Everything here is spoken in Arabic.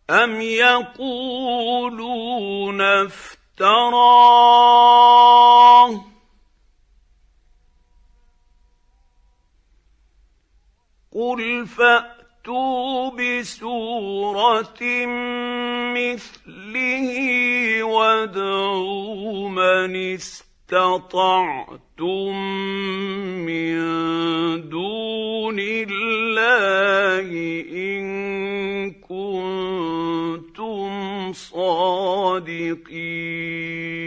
أَمْ يَقُولُونَ افْتَرَاهُ ۖ قُلْ فَأْتُوا بِسُورَةٍ مِّثْلِهِ وَادْعُوا مَنِ اسْتَطَعْتُم مِّن دُونِ اللَّهِ إِن كُنتُمْ صَادِقِينَ